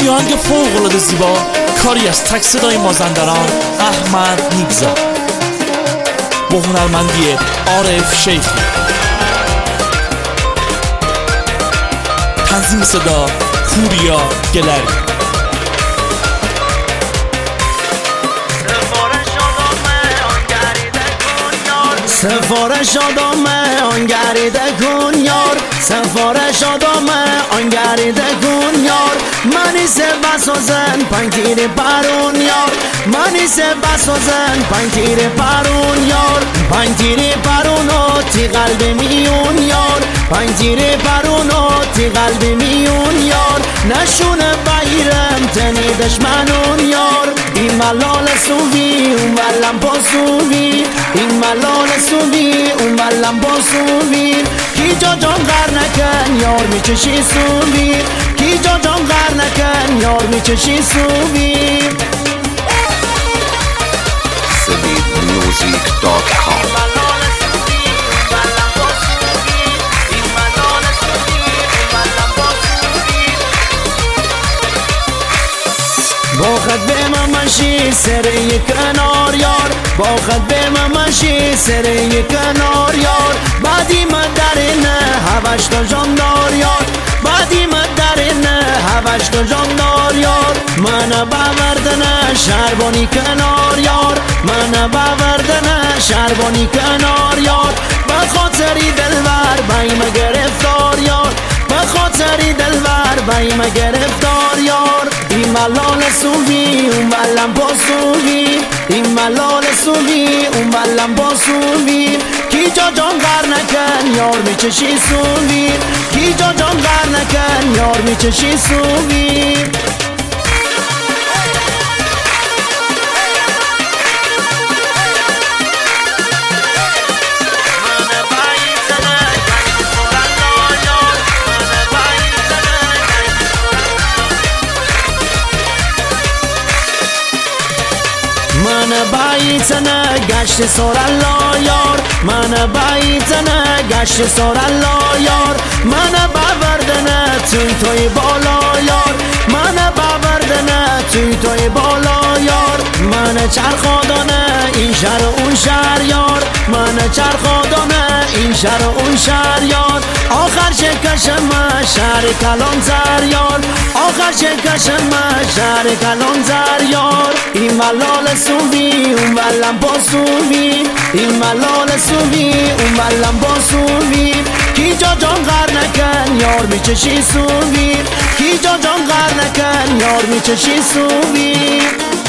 یه آهنگ فوق‌العاده زیبا، کاری از تک صدای مازندران احمد نیگزا با هنرمندی عارف شیخی. تنظیم صدا پوریا گلری. سفارش آدامه آنگریده کن یار، سفارش آدامه آنگریده کن یار. منی سه بسازن پنگیر پرون یار، منی سه بسازن پنگیر پرون یار. پنگیر پرونو تی قلب میون یار، پنگیر پرونو تی قلب میون یار. نشونه بایرم تنی دشمنون یار. این ملال سوی اون ملم پاسوی، این ملال سوی اون ملم پاسوی. کی جا جان غر نکن یار میچشی سوی، کی جا جان غر نکن یار میچشی سوی. SelidMusic.com با خد به ممشی سری کنار یار، با خد به ممشی سری کنار یار. بعدی مدرنه هوش تا جاندار یار، بعدی مدرنه هوش تا جاندار یار. من باوردنه شربانی کنار یار، من باوردنه شربانی کنار یار. به خاطری دلبر بایم گرفتار یار، به خاطری دلبر بایم گرفتار یار. این ملال سوی اون ملم پاسوی، این ملال سوی اون ملم پاسوی. کی جا جان غر نکن یار میچشی سوی، کی جا جان غر نکن یار میچشی سوی. من بایتنه گشت سورالله یار، من بایتنه گشت سورالله یار. من باوردنه توی بالا یار، من باوردنه توی بالا یار. من چرخادانه این شهر اون شهر یار، من چرخادانه این شهر اون شهر یار. آخر شکشم شهر کلانتر یار، آخر شکشم شهر کلانتر یار. این ملال سوی اون ملم پاسوی، این ملال سوی اون ملم پاسوی. کی جا جان غر نکن یار میچشی سوی، کی جا جان غر نکن یار میچشی سوی.